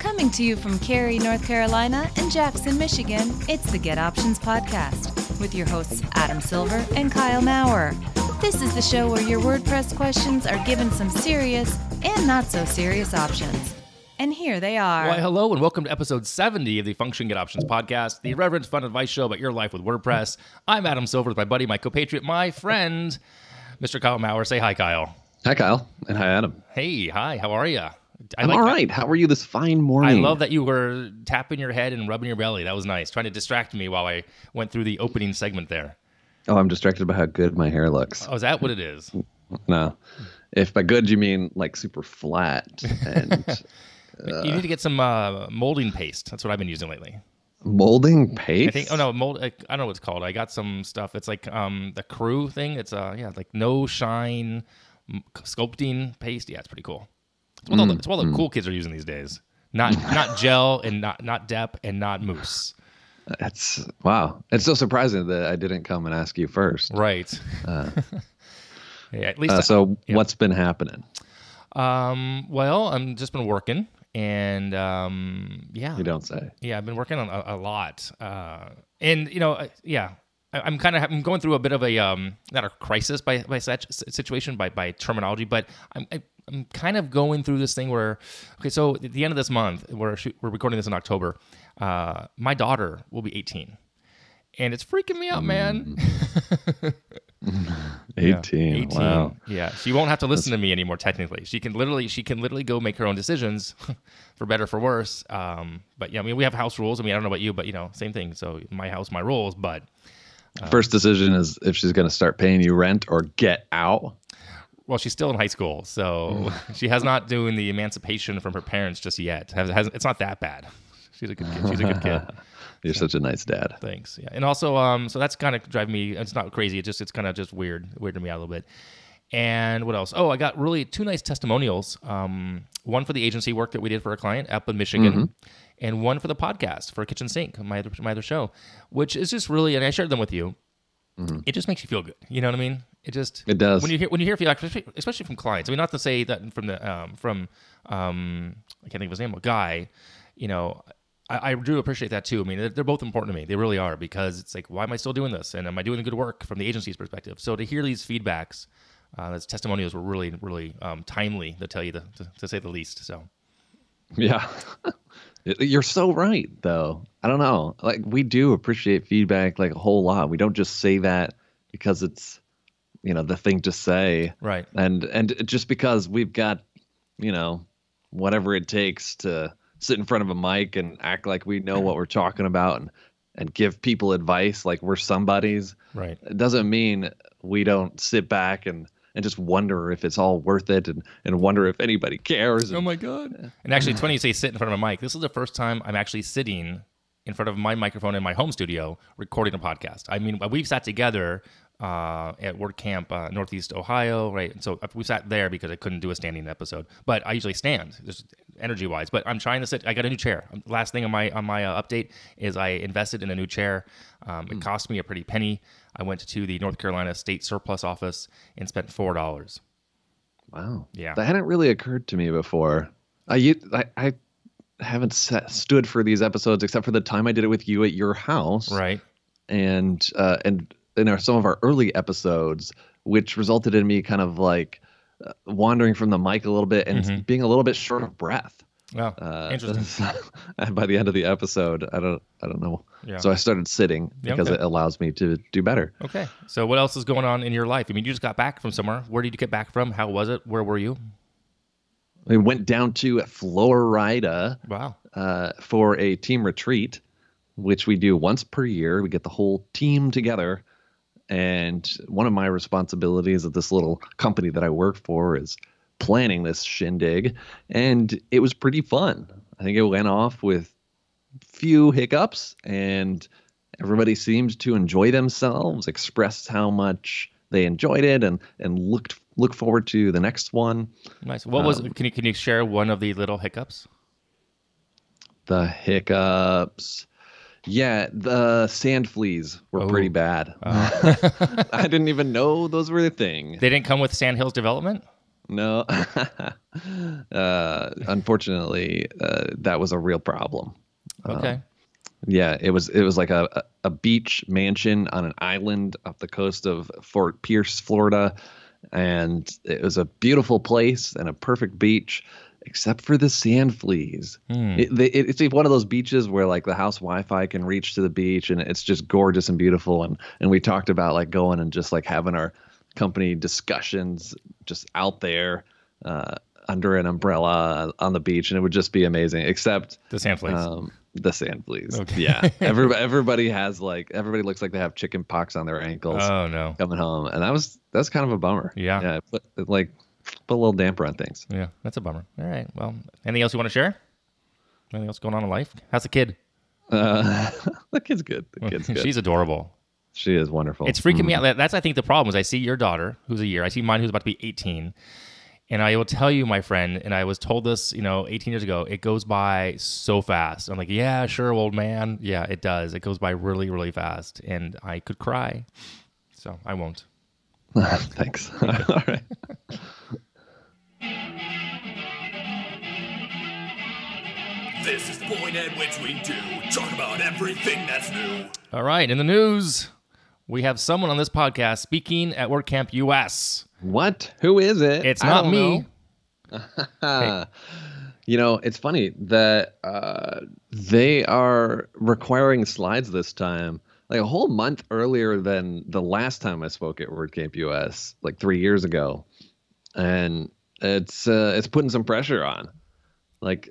Coming to you from Cary, North Carolina and Jackson, Michigan, it's the Get Options Podcast with your hosts Adam Silver and Kyle Maurer. This is the show where your WordPress questions are given some serious and not so serious options. And here they are. Why, hello and welcome to episode 70 of the Function Get Options Podcast, the irreverent fun advice show about your life with WordPress. I'm Adam Silver with my buddy, my compatriot, my friend, Mr. Kyle Maurer. Say hi, Kyle. Hi, Kyle. And hi, Adam. Hey, hi. How are you? I'm all right. How are you this fine morning? I love that you were tapping your head and rubbing your belly. That was nice. Trying to distract me while I went through the opening segment there. Oh, I'm distracted by how good my hair looks. Oh, is that what it is? No. If by good you mean like super flat. And you need to get some molding paste. That's what I've been using lately. Molding paste? I think. Oh no, mold. I don't know what it's called. I got some stuff. It's like the Crew thing. It's like no shine sculpting paste. Yeah, it's pretty cool. It's what all the cool kids are using these days. Not gel and not Dep and not mousse. That's wow. It's so surprising that I didn't come and ask you first. Right. Yeah, at least. What's been happening? Well, I'm just been working, and yeah. You don't say. Yeah, I've been working on a lot, and yeah. I'm going through a bit of a not a crisis by such situation by terminology, but I'm kind of going through this thing where, okay, so at the end of this month, we're recording this in October. My daughter will be 18, and it's freaking me out, man. 18. Wow. Yeah, she won't have to listen to me anymore. Technically, she can literally go make her own decisions, for better for worse. But yeah, I mean, we have house rules. I mean, I don't know about you, but same thing. So my house, my rules. But first decision is if she's going to start paying you rent or get out. Well, she's still in high school, so she has not doing the emancipation from her parents just yet. It's not that bad. She's a good kid. She's a good kid. You're such a nice dad. Thanks. Yeah, and also, so that's kind of driving me. It's not crazy. It's kind of just weirding me out a little bit. And what else? Oh, I got really two nice testimonials. One for the agency work that we did for a client up in Michigan, and one for the podcast for Kitchen Sink, my other show, which is just really. And I shared them with you. It just makes you feel good. You know what I mean? It does. When you hear feedback, especially from clients. I mean, not to say that from the I can't think of his name, a guy. I do appreciate that too. I mean, they're both important to me. They really are, because it's like, why am I still doing this? And am I doing good work from the agency's perspective? So to hear these feedbacks, those testimonials were really, really timely, to tell you to say the least. So, yeah. You're so right, though. I don't know. Like, we do appreciate feedback like a whole lot. We don't just say that because it's, the thing to say. Right. And just because we've got, whatever it takes to sit in front of a mic and act like we know what we're talking about and give people advice like we're somebody's. Right. It doesn't mean we don't sit back and just wonder if it's all worth it and wonder if anybody cares. Oh my God. And actually, it's funny you say sit in front of a mic. This is the first time I'm actually sitting in front of my microphone in my home studio recording a podcast. I mean, we've sat together at WordCamp, Northeast Ohio, right? And so we sat there because I couldn't do a standing episode, but I usually stand, just energy-wise. But I'm trying to sit. I got a new chair. Last thing on my update is I invested in a new chair. It cost me a pretty penny. I went to the North Carolina State Surplus Office and spent $4. Wow. Yeah. That hadn't really occurred to me before. I haven't stood for these episodes except for the time I did it with you at your house. Right. And in some of our early episodes, which resulted in me kind of like wandering from the mic a little bit and being a little bit short of breath. Wow, interesting. By the end of the episode, I don't know. Yeah. So I started sitting because it allows me to do better. Okay. So what else is going on in your life? I mean, you just got back from somewhere. Where did you get back from? How was it? Where were you? We went down to Florida. Wow. For a team retreat, which we do once per year. We get the whole team together. And one of my responsibilities at this little company that I work for is planning this shindig. And it was pretty fun. I think it went off with few hiccups, and everybody seemed to enjoy themselves, expressed how much they enjoyed it, and look forward to the next one. Nice. What was? Can you share one of the little hiccups? The hiccups. Yeah, the sand fleas were pretty bad. I didn't even know those were a thing. They didn't come with Sand Hills Development? No. Unfortunately, that was a real problem. Okay. Yeah, it was like a beach mansion on an island off the coast of Fort Pierce, Florida, and it was a beautiful place and a perfect beach, except for the sand fleas. It's one of those beaches where like the house Wi-Fi can reach to the beach, and it's just gorgeous and beautiful. And we talked about like going and just like having our company discussions just out there under an umbrella on the beach, and it would just be amazing. Except The sand fleas. the sand fleas. Okay. Yeah. Everybody looks like they have chicken pox on their ankles Oh no. coming home. And that's kind of a bummer. Yeah. Yeah. Put a little damper on things. Yeah, that's a bummer. All right. Well, anything else you want to share? Anything else going on in life? How's the kid? The kid's good. The kid's good. She's adorable. She is wonderful. It's freaking me out. That's, I think, the problem is I see your daughter, who's a year. I see mine, who's about to be 18. And I will tell you, my friend, and I was told this, 18 years ago, it goes by so fast. I'm like, yeah, sure, old man. Yeah, it does. It goes by really, really fast. And I could cry. So I won't. Thanks. All right. This is the point at which we do talk about everything that's new. All right. In the news, we have someone on this podcast speaking at WordCamp US. What? Who is it? It's I not don't me. know. It's funny that they are requiring slides this time, like a whole month earlier than the last time I spoke at WordCamp US, like 3 years ago, and it's putting some pressure on. Like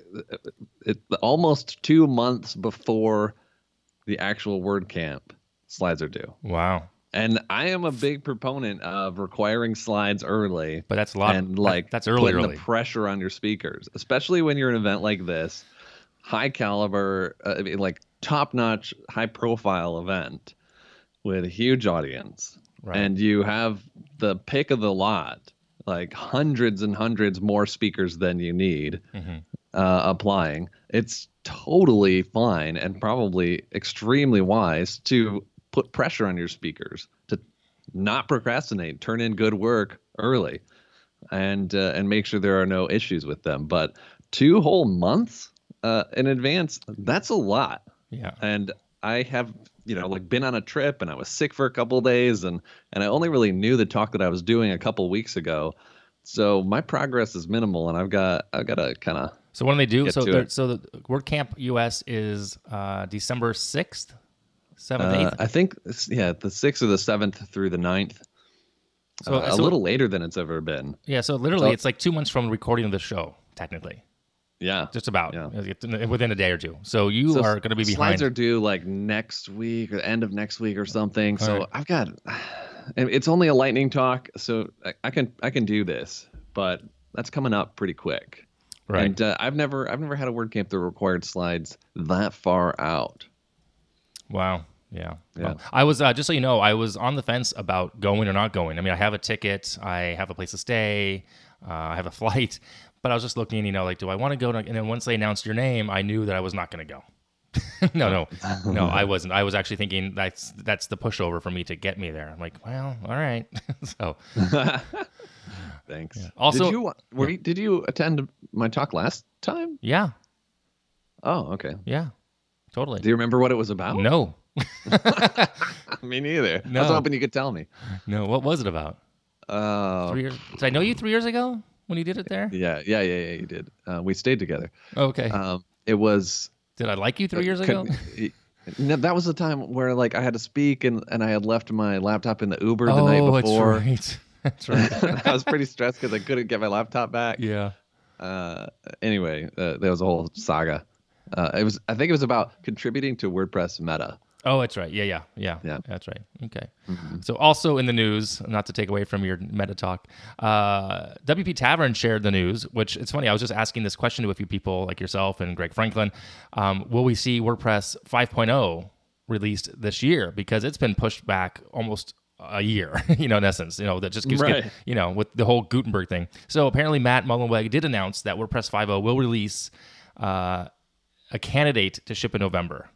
almost 2 months before the actual WordCamp, slides are due. Wow. And I am a big proponent of requiring slides early. But that's a lot. And like that's early, putting early. the pressure on your speakers, especially when you're an event like this, high caliber, like top-notch, high-profile event with a huge audience. Right. And you have the pick of the lot, like hundreds and hundreds more speakers than you need applying. It's totally fine and probably extremely wise to put pressure on your speakers to not procrastinate, turn in good work early, and make sure there are no issues with them. But 2 whole months in advance, that's a lot. Yeah. And I have, been on a trip and I was sick for a couple of days, and I only really knew the talk that I was doing a couple weeks ago. So my progress is minimal, and I've got to kind of. So what do they do? So to it. the WordCamp US is December 6th, 7th, 8th? I think, the 6th or the 7th through the 9th. So A little later than it's ever been. Yeah, so literally it's like 2 months from recording of the show, technically. Yeah. Just about. Yeah. Within a day or two. So you are going to be behind. Slides are due like next week or end of next week or something. So right. I've got, and it's only a lightning talk, so I can do this, but that's coming up pretty quick. Right. And I've never had a WordCamp that required slides that far out. Wow. Yeah. Yeah. Well, I was, just so you know, I was on the fence about going or not going. I mean, I have a ticket, I have a place to stay, I have a flight, but I was just looking, like, do I want to go? And then once they announced your name, I knew that I was not going to go. No, I wasn't. I was actually thinking that's the pushover for me to get me there. I'm like, well, all right. So Thanks. Yeah. Also, did you attend my talk last time? yeah, Oh, okay. yeah, totally. Do you remember what it was about? No, Me neither. No. I was hoping you could tell me. no. What was it about? 3 years. Did I know you 3 years ago when you did it there? Yeah, you did. We stayed together. Okay. It was. Did I like you 3 years ago? No, that was the time where like I had to speak and I had left my laptop in the Uber the night before. That's right. I was pretty stressed because I couldn't get my laptop back. Yeah. Anyway, there was a whole saga. I think it was about contributing to WordPress meta. Oh, that's right. Yeah. That's right. Okay. So also in the news, not to take away from your meta talk, WP Tavern shared the news, which it's funny. I was just asking this question to a few people like yourself and Greg Franklin. Will we see WordPress 5.0 released this year? Because it's been pushed back almost a year, in essence, that just keeps Right. with the whole Gutenberg thing. So apparently Matt Mullenweg did announce that WordPress 5.0 will release a candidate to ship in November.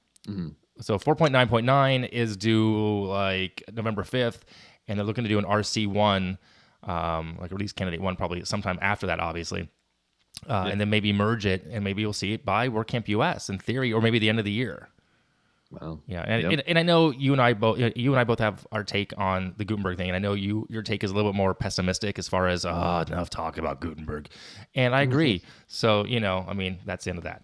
So 4.9.9 is due like November 5th, and they're looking to do an RC1 like release candidate 1 probably sometime after that, obviously. And then maybe merge it, and maybe you'll see it by WordCamp US in theory, or maybe the end of the year. Wow. Yeah, and I know you and I both have our take on the Gutenberg thing, and I know your take is a little bit more pessimistic as far as enough talk about Gutenberg, and I agree. So I mean, that's the end of that.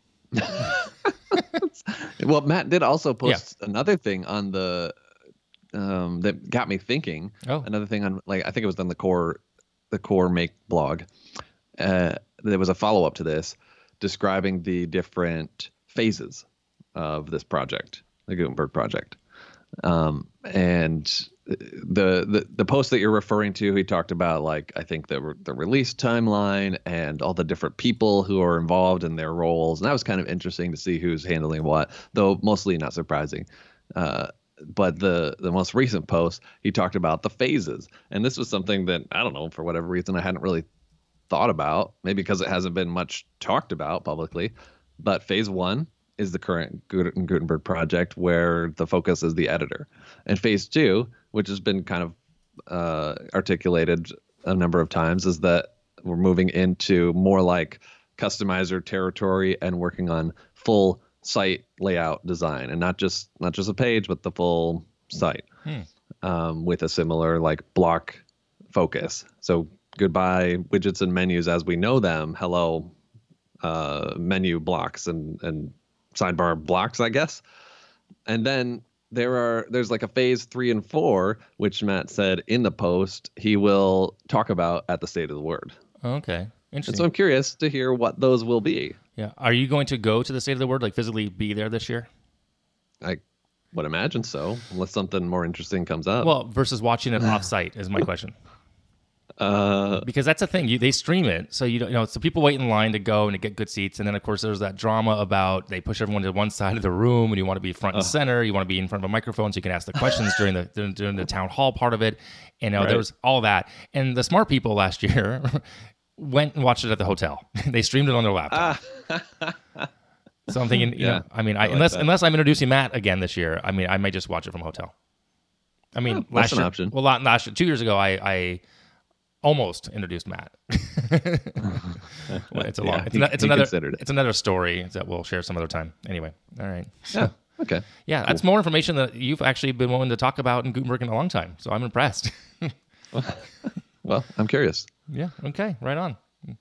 Well, Matt did also post another thing on the that got me thinking. Oh. Another thing on, like, I think it was on the core Make blog. There was a follow up to this describing the different phases of this project, the Gutenberg project. And the post that you're referring to, he talked about, like, I think the release timeline and all the different people who are involved in their roles. And that was kind of interesting to see who's handling what, though mostly not surprising. But the most recent post, he talked about the phases. And this was something that, I don't know, for whatever reason, I hadn't really thought about, maybe because it hasn't been much talked about publicly. But phase 1 is the current Gutenberg project, where the focus is the editor. And phase 2, which has been kind of articulated a number of times, is that we're moving into more like customizer territory and working on full site layout design, and not just a page, but the full site, with a similar, like, block focus. So goodbye widgets and menus as we know them. Hello, menu blocks and sidebar blocks, I guess. And then there's like a phase 3 and 4, which Matt said in the post he will talk about at the State of the Word. Okay, interesting. And so I'm curious to hear what those will be. Yeah, are you going to go to the State of the Word, like physically be there this year? I would imagine so, unless something more interesting comes up. Well, versus watching it off-site is my question. Because that's the thing, they stream it, so so people wait in line to go and to get good seats, and then of course there's that drama about they push everyone to one side of the room, and you want to be front and center, you want to be in front of a microphone so you can ask the questions during the town hall part of it, and right. There was all that, and the smart people last year went and watched it at the hotel. They streamed it on their laptop. So I'm thinking, unless I'm introducing Matt again this year, I mean, I might just watch it from a hotel. I mean, that's an option. Well, last year, 2 years ago, I almost introduced Matt. Well, it's another story that we'll share some other time. Anyway, all right. Yeah. Okay. Yeah, that's more information that you've actually been willing to talk about in Gutenberg in a long time. So I'm impressed. Well, I'm curious. Yeah. Okay. Right on.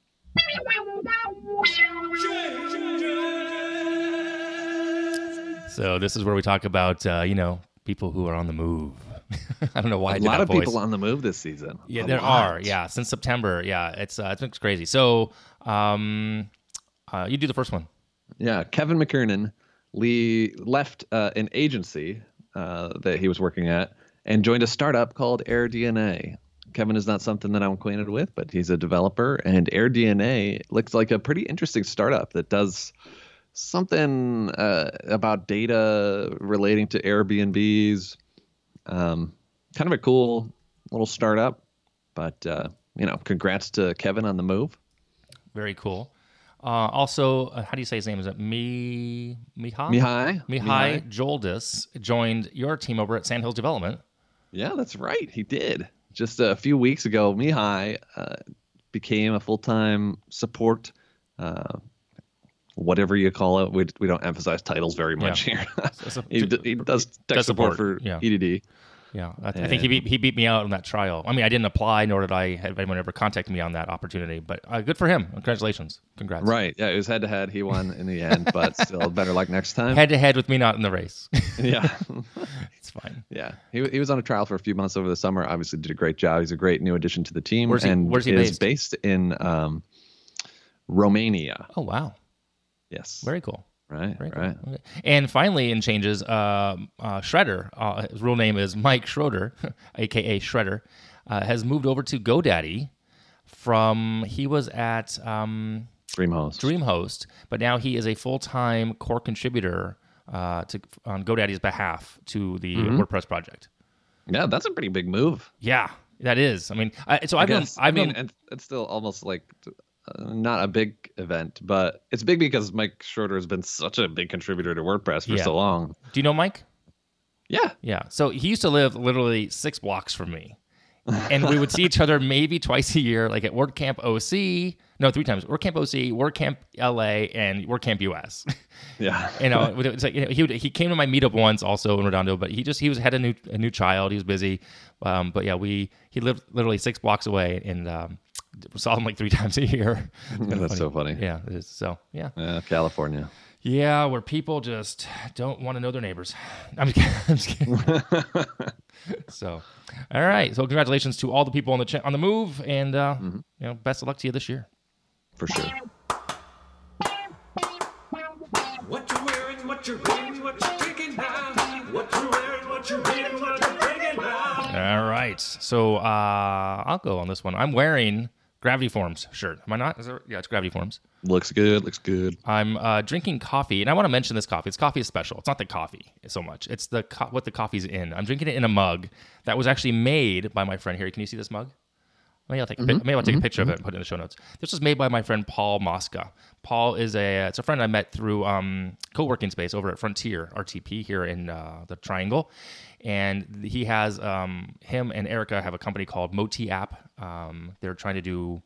So this is where we talk about people who are on the move. I don't know why. A lot of people on the move this season. Yeah, there are. Yeah, since September. Yeah, it's crazy. So, you do the first one. Yeah, Kevin McKernan left an agency that he was working at and joined a startup called AirDNA. Kevin is not something that I'm acquainted with, but he's a developer, and AirDNA looks like a pretty interesting startup that does something about data relating to Airbnbs. Kind of a cool little startup, but congrats to Kevin on the move. Very cool. Also, how do you say his name? Is it Mihai? Mihai Joldis joined your team over at Sandhills Development. Yeah, that's right. He did. Just a few weeks ago, Mihai became a full-time support, whatever you call it. We don't emphasize titles very much here. He does tech support for EDD. Yeah, I think he beat me out on that trial. I mean, I didn't apply, nor did I have anyone ever contact me on that opportunity. But good for him. Congratulations. Congrats. Right. Yeah, it was head-to-head. He won in the end, but still better luck next time. Head-to-head with me not in the race. Yeah. It's fine. Yeah. He was on a trial for a few months over the summer. Obviously did a great job. He's a great new addition to the team. Where's he based? Based in Romania. Oh, wow. Yes. Very cool. Right. Very cool. Okay. And finally, in changes, Shredder, his real name is Mike Schroeder, a.k.a. Shredder, has moved over to GoDaddy he was at DreamHost, but now he is a full-time core contributor on GoDaddy's behalf to the WordPress project. Yeah, that's a pretty big move. Yeah, that is. I mean, it's still almost like not a big event, but it's big because Mike Schroeder has been such a big contributor to WordPress for so long. Do you know Mike? Yeah. Yeah. So he used to live literally 6 blocks from me. and we would see each other maybe twice a year, like at WordCamp OC. No, 3 times. WordCamp OC, WordCamp LA, and WordCamp US. Yeah. It's like he came to my meetup once, also in Redondo, but he had a new child. He was busy, but yeah, he lived literally 6 blocks away, and saw him like 3 times a year. That's so funny. Yeah, it is. So yeah, California. yeah, where people just don't want to know their neighbors. I'm just kidding. So, all right. So congratulations to all the people on the move, and best of luck to you this year. For sure. What you wearing, what you reading, what you drinking now? What you wearing, what you reading, what you drinking now? All right. So I'll go on this one. I'm wearing Gravity Forms shirt. Am I not? Yeah, it's Gravity Forms. Looks good. I'm drinking coffee, and I want to mention this coffee. This coffee is special. It's not the coffee so much. It's what the coffee's in. I'm drinking it in a mug that was actually made by my friend here. Can you see this mug? Maybe I'll take a picture of it and put it in the show notes. This was made by my friend Paul Mosca. Paul is it's a friend I met through co-working space over at Frontier RTP here in the Triangle, and he has him and Erica have a company called Moti App. They're trying to do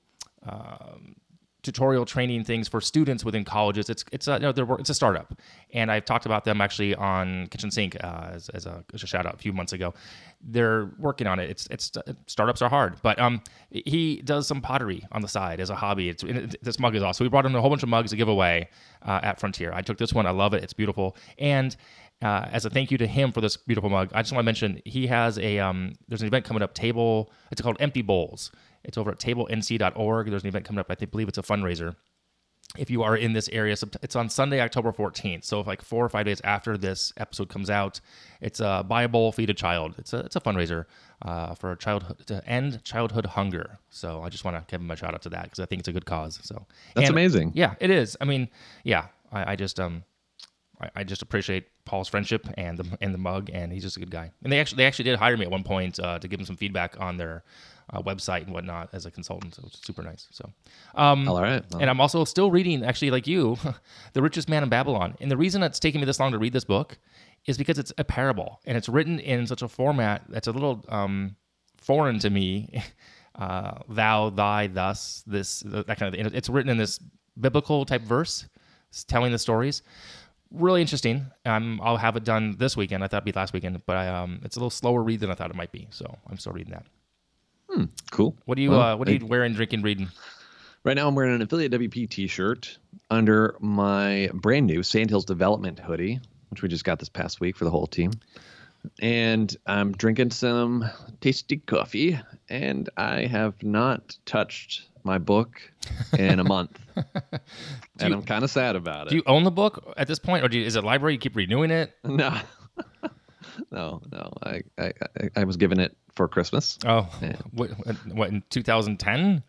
tutorial training things for students within colleges. It's a startup, and I've talked about them actually on Kitchen Sink as a shout out a few months ago. They're working on it. It's startups are hard, but he does some pottery on the side as a hobby. This mug is awesome. So we brought him a whole bunch of mugs to give away at Frontier. I took this one. I love it. It's beautiful. And as a thank you to him for this beautiful mug, I just want to mention he has there's an event coming up. It's called Empty Bowls. It's over at tablenc.org. There's an event coming up. I believe it's a fundraiser. If you are in this area, it's on Sunday, October 14th. So like 4 or 5 days after this episode comes out, it's a buy a bowl, feed a child. It's a fundraiser for to end childhood hunger. So I just want to give him a shout out to that because I think it's a good cause. So that's amazing. Yeah, it is. I mean, yeah, I just appreciate Paul's friendship and the mug, and he's just a good guy. And they actually did hire me at one point to give them some feedback on their website and whatnot as a consultant. So it's super nice. So, all right. Well. And I'm also still reading, actually, like you, The Richest Man in Babylon. And the reason it's taking me this long to read this book is because it's a parable, and it's written in such a format that's a little foreign to me. Thou, thy, thus, this, that kind of thing. It's written in this biblical type verse, telling the stories. Really interesting. I'll have it done this weekend. I thought it'd be last weekend, but it's a little slower read than I thought it might be. So I'm still reading that. Cool. What are you wearing, drinking, reading? Right now I'm wearing an Affiliate WP t-shirt under my brand new Sandhills Development hoodie, which we just got this past week for the whole team. And I'm drinking some tasty coffee, and I have not touched my book in a month. And I'm kind of sad about it. Do you own the book at this point, or is it library? You keep renewing it? No. No. I was given it for Christmas. Oh, yeah. What in 2010?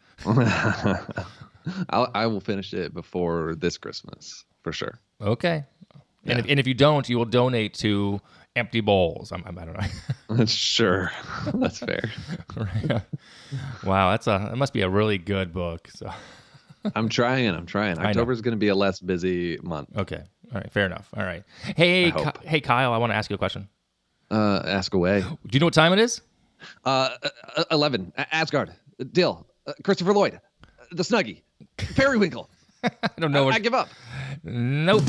I will finish it before this Christmas for sure. Okay. Yeah. And if you don't, you will donate to Empty Bowls. I don't know. Sure, that's fair. Wow, that must be a really good book. So I'm trying. October is going to be a less busy month. Okay. All right. Fair enough. All right. Hey, Kyle, I want to ask you a question. Ask away. Do you know what time it is? 11. Asgard. Dill. Christopher Lloyd. The Snuggie. Periwinkle. I don't know. I give up. Nope.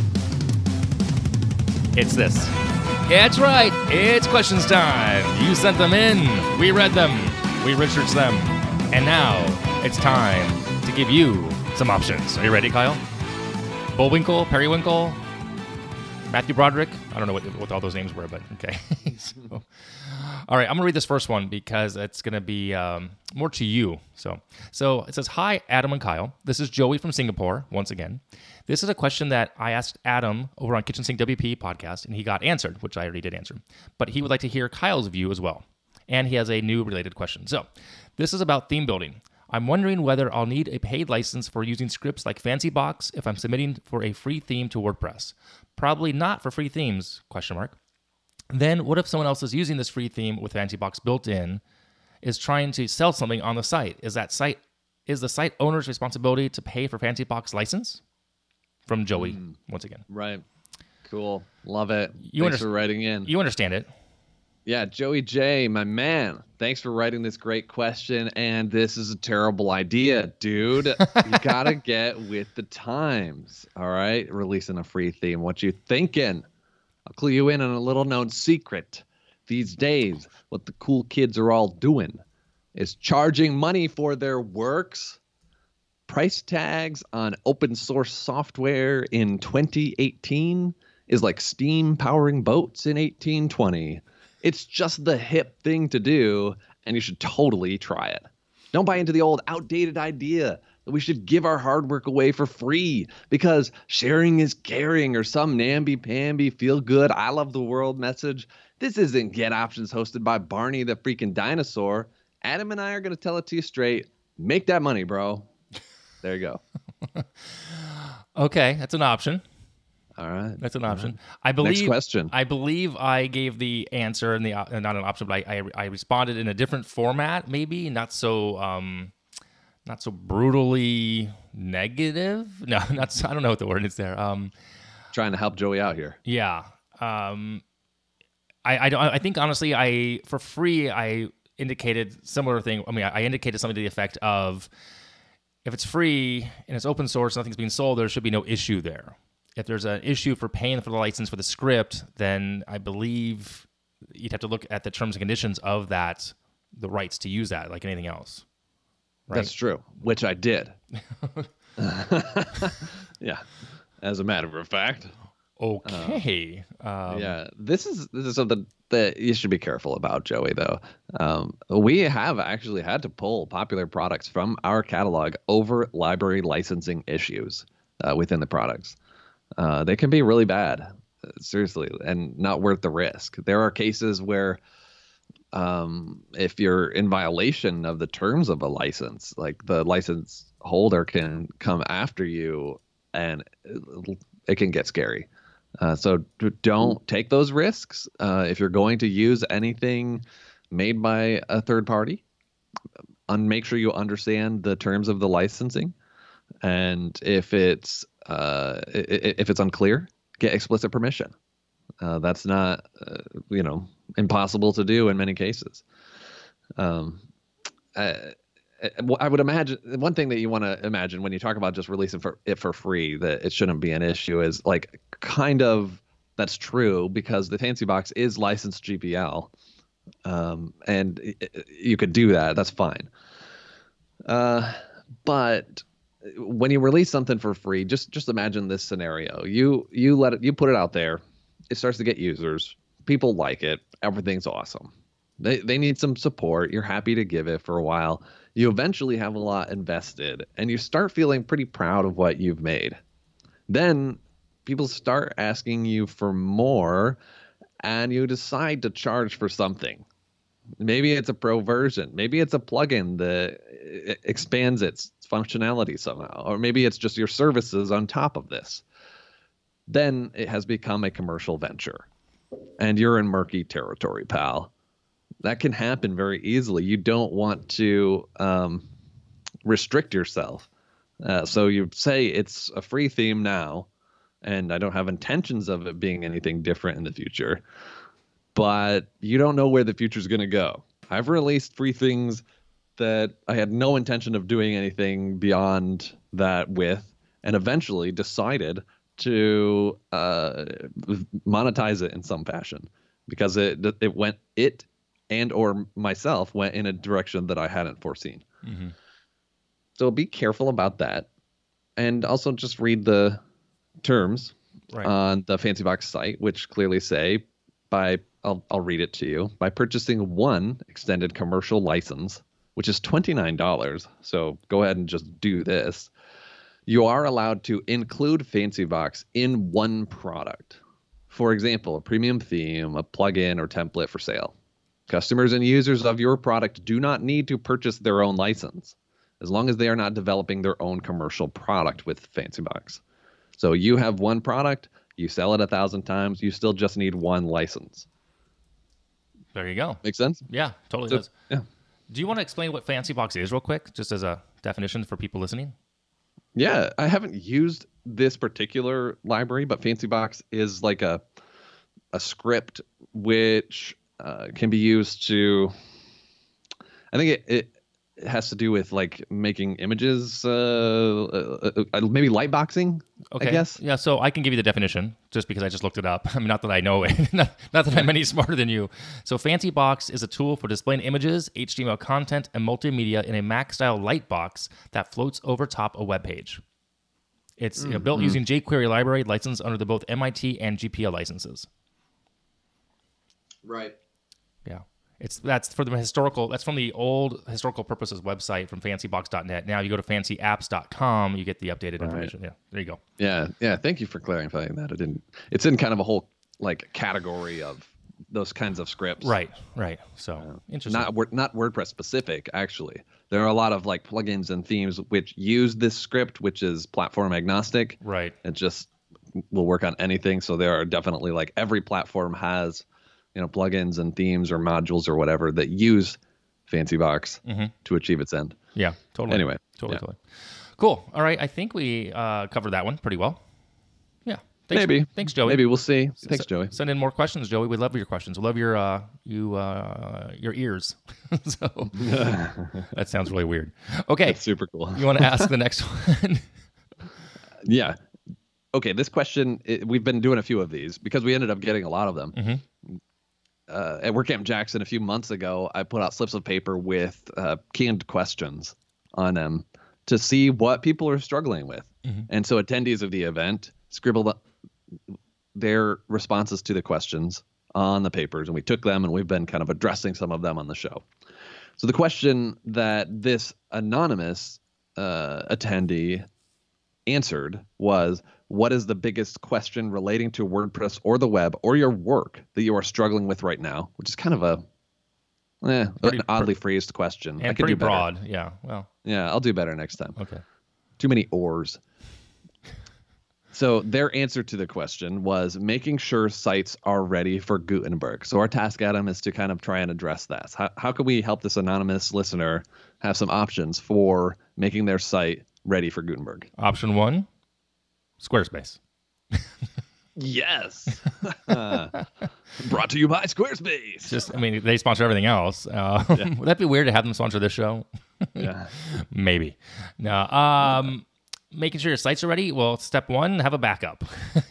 It's this. That's right. It's questions time. You sent them in. We read them. We researched them. And now it's time to give you some options. Are you ready, Kyle? Bullwinkle, Periwinkle, Matthew Broderick. I don't know what all those names were, but okay. All right, I'm going to read this first one because it's going to be more to you. So it says, Hi, Adam and Kyle. This is Joey from Singapore, once again. This is a question that I asked Adam over on Kitchen Sink WP podcast, and he got answered, which I already did answer. But he would like to hear Kyle's view as well. And he has a new related question. So this is about theme building. I'm wondering whether I'll need a paid license for using scripts like FancyBox if I'm submitting for a free theme to WordPress. Probably not for free themes, ? Then what if someone else is using this free theme with FancyBox built in, is trying to sell something on the site? Is the site owner's responsibility to pay for FancyBox license? From Joey, once again. Right. Cool. Love it. Thanks for writing in. You understand it? Yeah, Joey J, my man. Thanks for writing this great question. And this is a terrible idea, dude. You gotta get with the times. All right, releasing a free theme. What you thinking? I'll clue you in on a little known secret. These days, what the cool kids are all doing is charging money for their works. Price tags on open source software in 2018 is like steam powering boats in 1820. It's just the hip thing to do, and you should totally try it. Don't buy into the old outdated idea that we should give our hard work away for free because sharing is caring or some namby-pamby feel-good, I love the world message. This isn't Get Options hosted by Barney the freaking dinosaur. Adam and I are going to tell it to you straight. Make that money, bro. There you go. Okay, that's an option. All right. That's an option. Right. I believe. Next question. I believe I gave the answer in the not an option, but I responded in a different format, maybe not so brutally negative. No, not. I don't know what the word is there. Trying to help Joey out here. Yeah. I think honestly, for free, I indicated similar thing. I mean, I indicated something to the effect of, if it's free and it's open source, nothing's being sold, there should be no issue there. If there's an issue for paying for the license for the script, then I believe you'd have to look at the terms and conditions of that, the rights to use that, like anything else. Right? That's true, which I did. Yeah, as a matter of fact. Okay. Yeah, this is something that you should be careful about, Joey, though. We have actually had to pull popular products from our catalog over library licensing issues within the products. They can be really bad, seriously, and not worth the risk. There are cases where if you're in violation of the terms of a license, like the license holder can come after you and it can get scary. So don't take those risks. If you're going to use anything made by a third party, make sure you understand the terms of the licensing. And if it's unclear, get explicit permission. That's not, impossible to do in many cases. I would imagine one thing that you want to imagine when you talk about just releasing it for free, that it shouldn't be an issue, is like kind of that's true because the Fancy Box is licensed GPL, and you could do that. That's fine. But when you release something for free, just imagine this scenario. You put it out there, it starts to get users, people like it, everything's awesome. They need some support. You're happy to give it for a while. You eventually have a lot invested, and you start feeling pretty proud of what you've made. Then people start asking you for more, and you decide to charge for something. Maybe it's a pro version. Maybe it's a plugin that expands its functionality somehow. Or maybe it's just your services on top of this. Then it has become a commercial venture, and you're in murky territory, pal. That can happen very easily. You don't want to restrict yourself. So you say it's a free theme now, and I don't have intentions of it being anything different in the future. But you don't know where the future is going to go. I've released free things that I had no intention of doing anything beyond that with, and eventually decided to monetize it in some fashion because it and or myself went in a direction that I hadn't foreseen. Mm-hmm. So be careful about that. And also just read the terms on the Fancy Box site, which clearly say I'll read it to you. By purchasing one extended commercial license, which is $29, so go ahead and just do this, you are allowed to include Fancy Box in one product. For example, a premium theme, a plugin, or template for sale. Customers and users of your product do not need to purchase their own license, as long as they are not developing their own commercial product with Fancy Box. So you have one product, you sell it 1,000 times, you still just need one license. There you go. Make sense? Yeah, totally does. Yeah. Do you want to explain what Fancy Box is real quick, just as a definition for people listening? Yeah, I haven't used this particular library, but Fancy Box is like a script which can be used to. I think it has to do with like making images, maybe lightboxing. Okay. I guess. Yeah, so I can give you the definition just because I just looked it up. I mean, not that I know it, not that I'm any smarter than you. So FancyBox is a tool for displaying images, HTML content, and multimedia in a Mac-style lightbox that floats over top a web page. It's built using jQuery library, licensed under the both MIT and GPL licenses. Right. Yeah. That's for the historical. That's from the old historical purposes website from fancybox.net. Now you go to fancyapps.com, you get the updated information. Yeah, there you go. Yeah. Thank you for clarifying that. It's in kind of a whole like category of those kinds of scripts. Right. So interesting. Not WordPress specific, actually. There are a lot of like plugins and themes which use this script, which is platform agnostic. Right. It just will work on anything. So there are definitely like every platform has, plugins and themes or modules or whatever that use FancyBox to achieve its end. Yeah, totally. Anyway, totally. Cool. All right. I think we covered that one pretty well. Yeah. Thanks, Joey. Maybe we'll see. Thanks, Joey. Send in more questions, Joey. We love your questions. We love your ears. So that sounds really weird. Okay. That's super cool. You want to ask the next one? Yeah. Okay. This question, we've been doing a few of these because we ended up getting a lot of them. At WordCamp Jackson a few months ago, I put out slips of paper with canned questions on them to see what people are struggling with. And so attendees of the event scribbled their responses to the questions on the papers, and we took them and we've been kind of addressing some of them on the show. So the question that this anonymous attendee answered was, what is the biggest question relating to WordPress or the web or your work that you are struggling with right now? Which is kind of an oddly phrased question. And I could pretty do better. broad. Yeah. Well. Yeah, I'll do better next time. Okay. Too many ors. So their answer to the question was making sure sites are ready for Gutenberg. So our task, Adam, is to kind of try and address that. How can we help this anonymous listener have some options for making their site ready for Gutenberg? Option 1, Squarespace. Yes. Brought to you by Squarespace. They sponsor everything else. Would that be weird to have them sponsor this show? Yeah. Maybe. No. Making sure your sites are ready. Well, step 1, have a backup.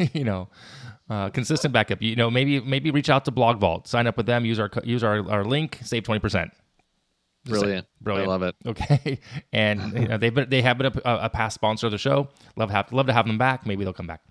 Consistent backup. Maybe reach out to BlogVault, sign up with them, use our link, save 20%. Brilliant. I love it. Okay. And they have been a past sponsor of the show. Love to have them back. Maybe they'll come back.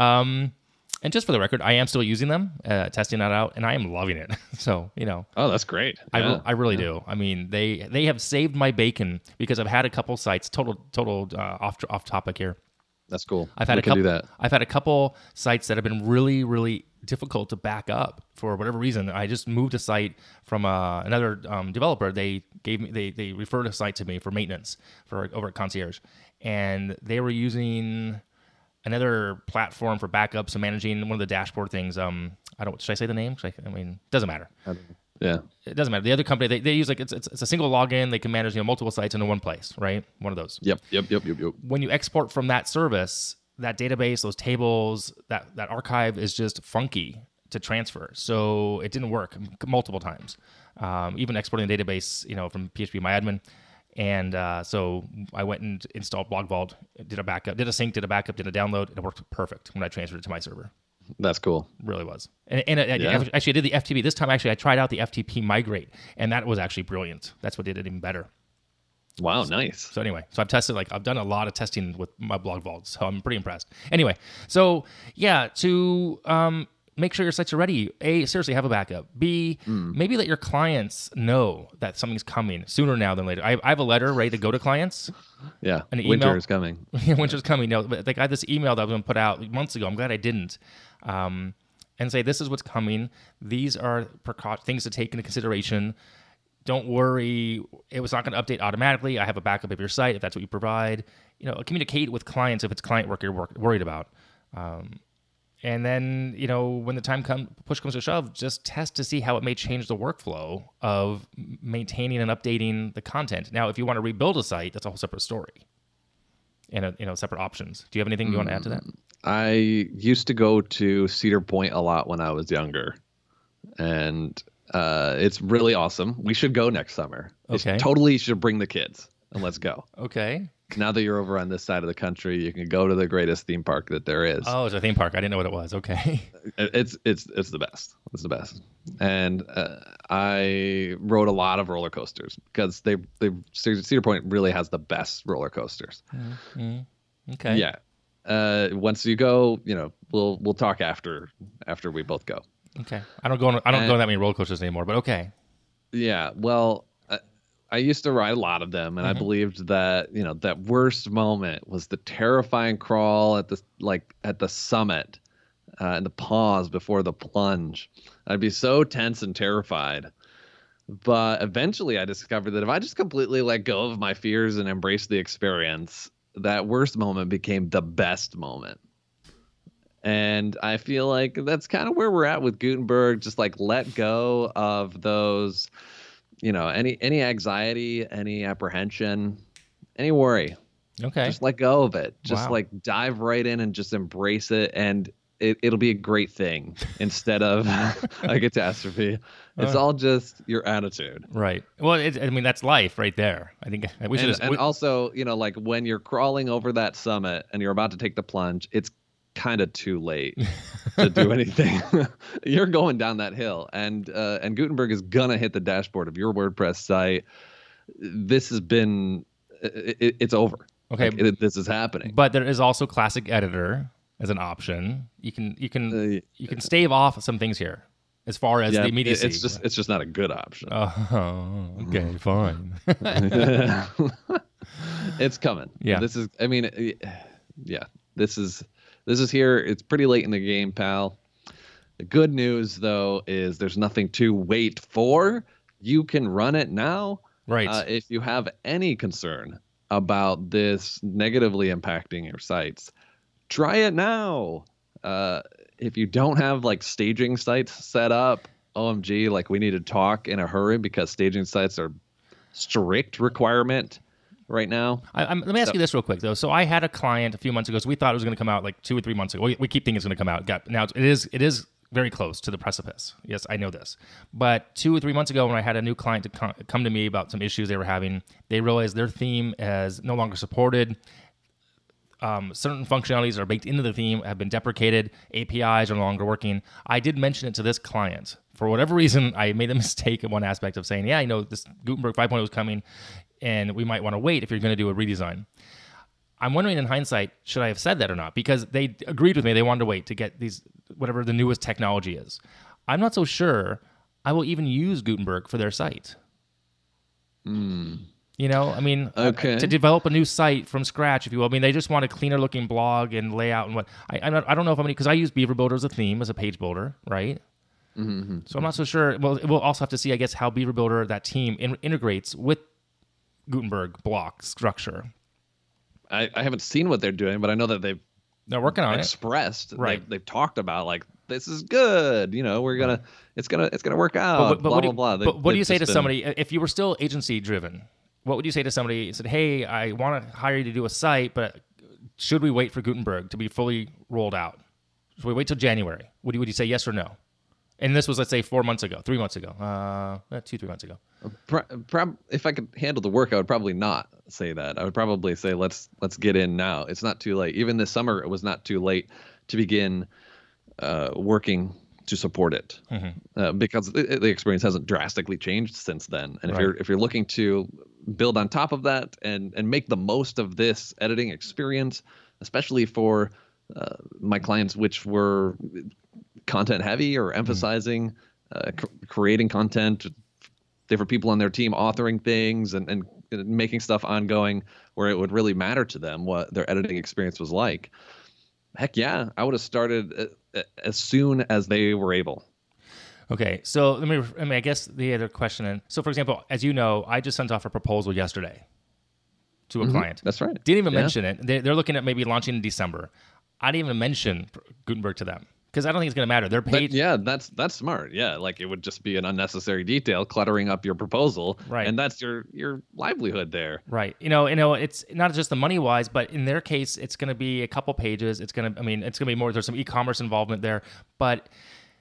And just for the record, I am still using them, testing that out, and I am loving it. So, Oh, that's great. Yeah. I really do. I mean, they have saved my bacon because I've had a couple sites, total off topic here. That's cool. I've had a couple sites that have been really, really difficult to back up for whatever reason. I just moved a site from another developer. They referred a site to me for maintenance over at Concierge, and they were using another platform for backups and managing one of the dashboard things. Should I say the name? Doesn't matter. Yeah. It doesn't matter. The other company, they use it's a single login. They can manage multiple sites into one place, right? One of those. Yep. When you export from that service, that database, those tables, that archive is just funky to transfer. So it didn't work multiple times. Even exporting the database, from PHPMyAdmin. And so I went and installed BlogVault, did a backup, did a sync, did a backup, did a download, and it worked perfect when I transferred it to my server. That's cool. Really was. And actually, I did the FTP. This time, actually, I tried out the FTP migrate, and that was actually brilliant. That's what did it even better. Wow, nice. So anyway, I've tested, I've done a lot of testing with my BlogVault, so I'm pretty impressed. Anyway, so yeah, to make sure your sites are ready. A, seriously, have a backup. B, maybe let your clients know that something's coming sooner now than later. I have a letter ready to go to clients. Yeah, an email. Winter is coming. Winter's coming. No, but I had this email that was going to put out months ago. I'm glad I didn't. And say, this is what's coming. These are things to take into consideration. Don't worry. It was not going to update automatically. I have a backup of your site if that's what you provide. Communicate with clients if it's client work you're worried about. And then, when the push comes to shove, just test to see how it may change the workflow of maintaining and updating the content. Now, if you want to rebuild a site, that's a whole separate story and separate options. Do you have anything you want to add to that? I used to go to Cedar Point a lot when I was younger, and It's really awesome. We should go next summer. Okay. Totally should bring the kids and let's go. Okay. Now that you're over on this side of the country, you can go to the greatest theme park that there is. Oh, it's a theme park. I didn't know what it was. Okay. It's the best. It's the best. And I rode a lot of roller coasters because Cedar Point really has the best roller coasters. Okay. Yeah. Once you go, we'll talk after we both go. Okay. I don't go on that many roller coasters anymore, but okay. Yeah. Well, I used to ride a lot of them, and I believed that that worst moment was the terrifying crawl at the summit, and the pause before the plunge. I'd be so tense and terrified. But eventually, I discovered that if I just completely let go of my fears and embrace the experience, that worst moment became the best moment. And I feel like that's kind of where we're at with Gutenberg. Just like let go of those. Any anxiety, any apprehension, any worry. Okay. Just let go of it. Just Wow. dive right in and just embrace it. And it'll be a great thing instead of a catastrophe. It's all just your attitude. Right. Well, that's life right there. I think we should. And also, when you're crawling over that summit and you're about to take the plunge, it's kind of too late to do anything. You're going down that hill, and Gutenberg is gonna hit the dashboard of your WordPress site. This has been it's over. Okay. This is happening. But there is also Classic Editor as an option. You can stave off some things here as far as the immediacy. It's just not a good option. Oh, okay, fine. It's coming. Yeah. This is here. It's pretty late in the game, pal. The good news, though, is there's nothing to wait for. You can run it now. Right. If you have any concern about this negatively impacting your sites, try it now. If you don't have staging sites set up, OMG, we need to talk in a hurry because staging sites are strict requirement right now. Let me ask you this real quick, though. So I had a client a few months ago. So we thought it was going to come out 2 or 3 months ago. We keep thinking it's going to come out. Now it is very close to the precipice. Yes, I know this. But 2 or 3 months ago, when I had a new client to come to me about some issues they were having, they realized their theme is no longer supported. Certain functionalities are baked into the theme have been deprecated. APIs are no longer working. I did mention it to this client. For whatever reason, I made a mistake in one aspect of saying, this Gutenberg 5.0 is coming, and we might want to wait if you're going to do a redesign. I'm wondering in hindsight, should I have said that or not? Because they agreed with me. They wanted to wait to get whatever the newest technology is. I'm not so sure I will even use Gutenberg for their site. Okay. To develop a new site from scratch, if you will. They just want a cleaner looking blog and layout and what. I don't know if because I use Beaver Builder as a theme, as a page builder, right? Mm-hmm. So I'm not so sure. Well, we'll also have to see, I guess, how Beaver Builder, that team, integrates with Gutenberg block structure. I haven't seen what they're doing, but I know that they're working on expressed. Right. They've talked about this is good. We're gonna it's gonna work out. Blah blah blah. But what do you say to somebody if you were still agency driven? What would you say to somebody who said, "Hey, I want to hire you to do a site, but should we wait for Gutenberg to be fully rolled out? Should we wait till January?" Would you say yes or no? And this was, let's say, 4 months ago, 3 months ago, 2-3 months ago. If I could handle the work, I would probably not say that. I would probably say let's get in now. It's not too late. Even this summer, it was not too late to begin working to support it, because the experience hasn't drastically changed since then. And if you're looking to build on top of that and make the most of this editing experience, especially for my clients, which were content heavy or emphasizing creating content, different people on their team authoring things and making stuff ongoing where it would really matter to them what their editing experience was like. Heck yeah, I would have started as soon as they were able. Okay, so I guess the other question. So, for example, as you know, I just sent off a proposal yesterday to a client. That's right. Didn't even mention it. They're looking at maybe launching in December. I didn't even mention Gutenberg to them because I don't think it's going to matter. Their page. That's smart. Yeah, it would just be an unnecessary detail cluttering up your proposal, right? And that's your livelihood there, right? It's not just the money wise, but in their case, it's going to be a couple pages. It's going to be more. There's some e-commerce involvement there, but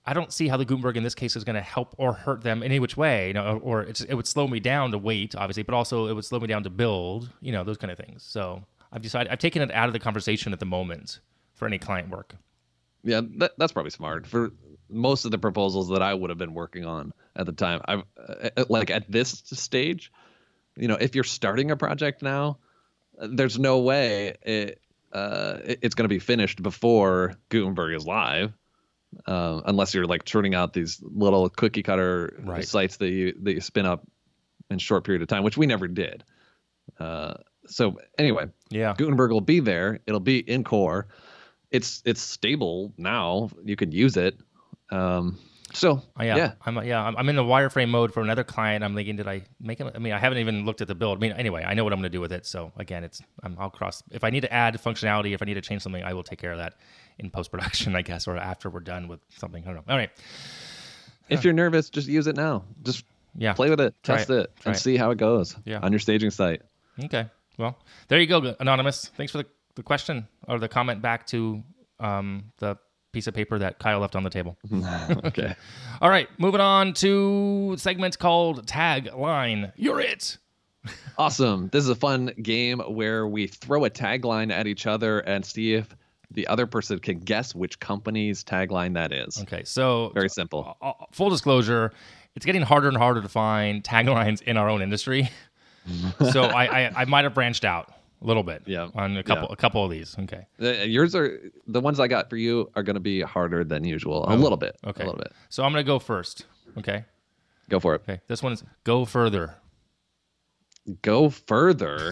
I don't see how the Gutenberg in this case is going to help or hurt them in any which way, or it would slow me down to wait, obviously, but also it would slow me down to build, those kind of things. So I've taken it out of the conversation at the moment for any client work. Yeah, that's probably smart. For most of the proposals that I would have been working on at the time, like at this stage, if you're starting a project now, there's no way it's going to be finished before Gutenberg is live, unless you're like churning out these little cookie cutter sites that you spin up in a short period of time, which we never did. So anyway, Gutenberg will be there. It'll be in core. It's stable now. You could use it. I'm in the wireframe mode for another client. I'm thinking, did I make it? I mean, I haven't even looked at the build. I mean, anyway, I know what I'm going to do with it. So again, I'll cross. If I need to add functionality, if I need to change something, I will take care of that in post-production, I guess, or after we're done with something. I don't know. All right. If you're nervous, just use it now. Just play with it, test it, and see how it goes on your staging site. Okay. Well, there you go, Anonymous. Thanks for the question or the comment back to the piece of paper that Kyle left on the table. Okay. All right, moving on to a segment called Tagline. You're it. Awesome. This is a fun game where we throw a tagline at each other and see if the other person can guess which company's tagline that is. Okay, so very simple. Full disclosure, it's getting harder and harder to find taglines in our own industry. So I might have branched out a little bit on a couple of these. Okay. Yours are the ones I got for you are going to be harder than usual. A little bit. Okay. A little bit. So I'm going to go first. Okay. Go for it. Okay. This one is go further. Go further.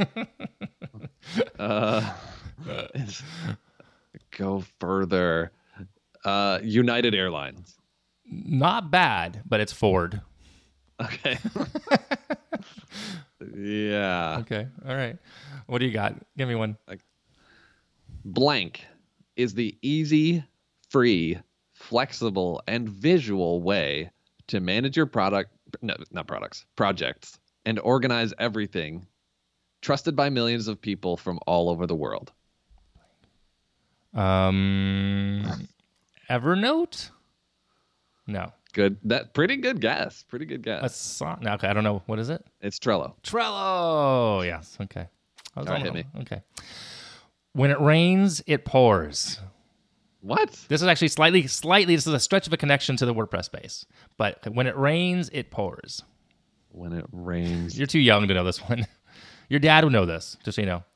Go further. United Airlines. Not bad, but it's Ford. Okay. Yeah. Okay. All right. What do you got? Give me one. Blank is the easy, free, flexible, and visual way to manage your projects, and organize everything. Trusted by millions of people from all over the world. Evernote? No. Good. Pretty good guess. Pretty good guess. No, okay, I don't know. What is it? It's Trello. Trello. Yes. Okay. All right, hit me. Okay. When it rains, it pours. What? This is actually slightly. This is a stretch of a connection to the WordPress base. But when it rains, it pours. When it rains. You're too young to know this one. Your dad would know this, just so you know.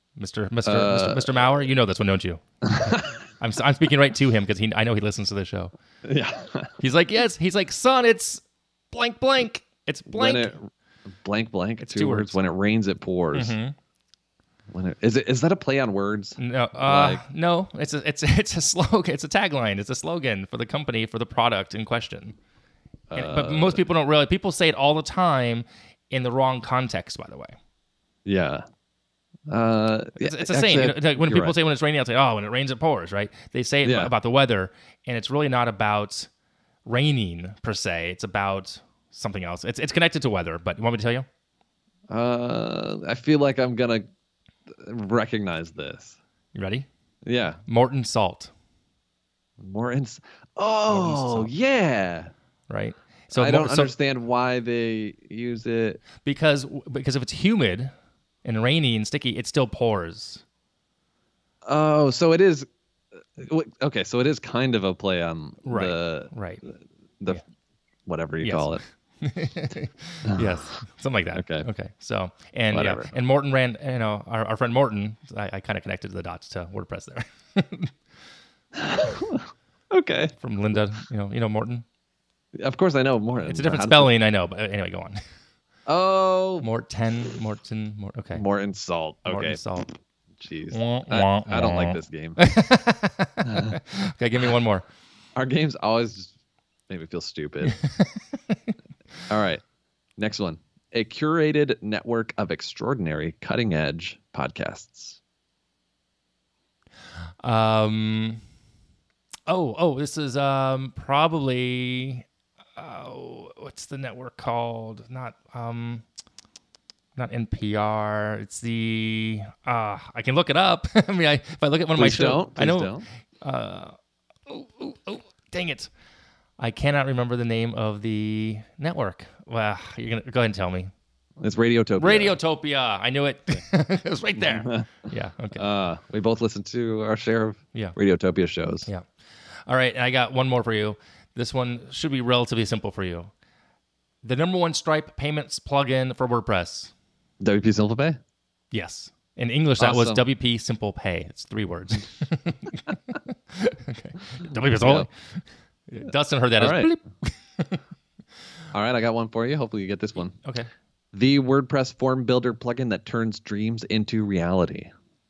Mr. Maurer, you know this one, don't you? I'm speaking right to him because I know he listens to the show. Yeah. He's like, yes. He's like, son, it's blank blank. It's blank. Blank. It's two words. When it rains, it pours. Mm-hmm. Is that a play on words? No. No. It's a slogan. It's a tagline. It's a slogan for the company, for the product in question. But most people don't realize. People say it all the time in the wrong context. By the way. Yeah. It's a saying. When people say when it's raining, I'll say, "Oh, when it rains, it pours." Right? They say it about the weather, and it's really not about raining per se. It's about something else. It's connected to weather. But you want me to tell you? I feel like I'm gonna recognize this. You ready? Yeah. Morton Salt. Morton Salt. Yeah. Right. So I don't understand why they use it. Because if it's humid and rainy and sticky, it still pours. Oh, so it is. Okay, so it is kind of a play on the whatever you call it. Yes, something like that. Okay. So and whatever. And Morton ran. Our friend Morton. I kind of connected the dots to WordPress there. Okay. From Linda, you know Morton. Of course, I know Morton. It's a different spelling, I know, but anyway, go on. Oh, Morton. Okay. Morton Salt. Okay. Morton Salt. Jeez, I don't like this game. Okay, give me one more. Our games always just make me feel stupid. All right, next one. A curated network of extraordinary cutting-edge podcasts. This is probably what's the network called? Not NPR. It's the I can look it up. I mean, if I look at one of my shows, Please don't. Dang it. I cannot remember the name of the network. Well, you're going to go ahead and tell me. It's Radiotopia. Radiotopia. I knew it. It was right there. Yeah. Okay. We both listen to our share of Yeah. Radiotopia shows. Yeah. All right. And I got one more for you. This one should be relatively simple for you. The number one Stripe payments plugin for WordPress. WP Simple Pay? Yes. In English, that was Awesome. WP Simple Pay. It's 3 words. Okay. WP Simple. Dustin heard that All as right. bleep. All right, I got one for you. Hopefully you get this one. Okay. The WordPress form builder plugin that turns dreams into reality.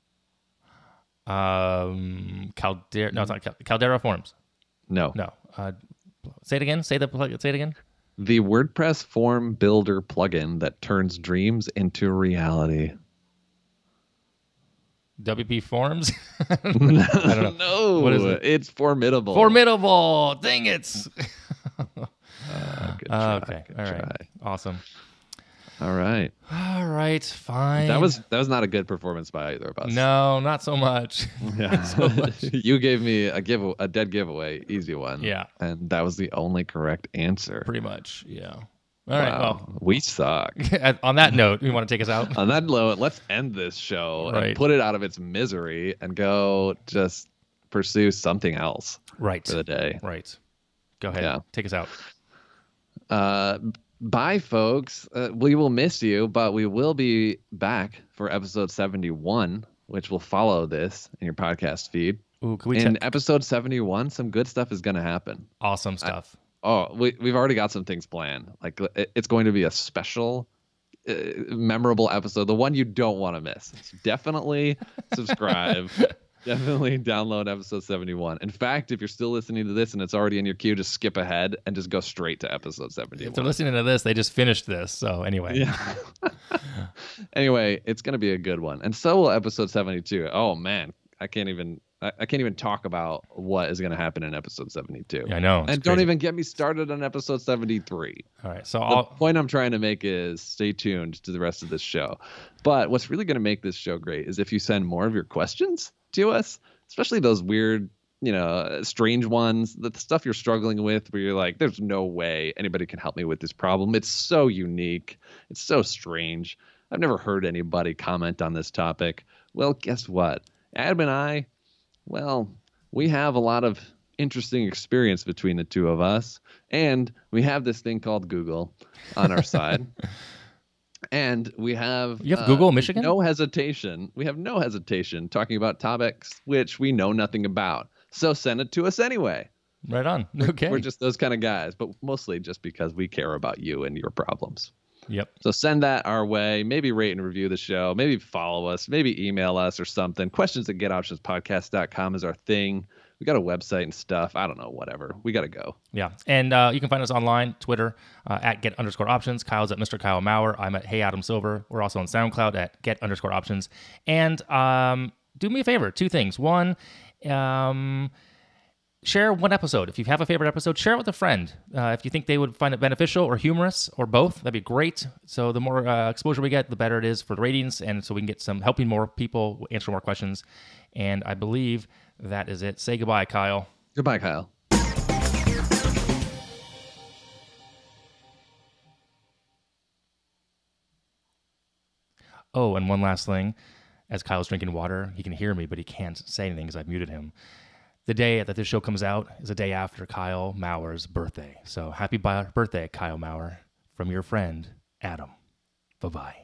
Caldera. No, it's not Caldera Forms. No. No. Say it again. Say it again. The WordPress form builder plugin that turns dreams into reality. WP Forms. I don't know. No, What is it? It's Formidable. Formidable. Dang it. Good try, Okay. good All right. try. Awesome. All right. All right. Fine. That was not a good performance by either of us. No, not so much. Yeah. You gave me a dead giveaway, easy one. Yeah. And that was the only correct answer. Pretty much. Yeah. All right. Wow. We suck. Well, on that note, you want to take us out? On that note, let's end this show Right. and put it out of its misery and go just pursue something else Right. for the day. Right. Go ahead. Yeah. Take us out. Bye, folks. We will miss you, but we will be back for episode 71, which will follow this in your podcast feed. Ooh, can we In check? episode 71, some good stuff is going to happen. Awesome stuff. We've already got some things planned. Like it's going to be a special, memorable episode, the one you don't want to miss. So definitely subscribe. Definitely download episode 71. In fact, if you're still listening to this and it's already in your queue, just skip ahead and just go straight to episode 71. If they're listening to this, they just finished this. So anyway. Yeah. Anyway, it's going to be a good one. And so will episode 72. Oh man, I can't even talk about what is going to happen in episode 72. Yeah, I know. It's And don't crazy. even get me started on episode 73. All right. So The point I'm trying to make is stay tuned to the rest of this show. But what's really going to make this show great is if you send more of your questions to us, especially those weird, strange ones, the stuff you're struggling with where you're like, there's no way anybody can help me with this problem. It's so unique. It's so strange. I've never heard anybody comment on this topic. Well, guess what? Adam and I, we have a lot of interesting experience between the two of us, and we have this thing called Google on our side. And we have You have Google Michigan? no hesitation. We have no hesitation talking about topics which we know nothing about. So send it to us anyway. right on. Okay. We're just those kind of guys, but mostly just because we care about you and your problems. Yep. So send that our way. Maybe rate and review the show. Maybe follow us. Maybe email us or something. questions@getoptionspodcast.com is our thing. We got a website and stuff. I don't know, whatever. We got to go. Yeah. And you can find us online, Twitter, at get_options. Kyle's at Mr. Kyle Maurer. I'm at Hey Adam Silver. We're also on SoundCloud at get_options. And do me a favor, 2 things. One, share one episode. If you have a favorite episode, share it with a friend. If you think they would find it beneficial or humorous or both, that'd be great. So the more exposure we get, the better it is for the ratings. And so we can get helping more people, answer more questions. And I believe that is it. Say goodbye, Kyle. Goodbye, Kyle. Oh, and one last thing. As Kyle's drinking water, he can hear me, but he can't say anything because I've muted him. The day that this show comes out is the day after Kyle Maurer's birthday. So happy birthday, Kyle Maurer, from your friend, Adam. Bye-bye.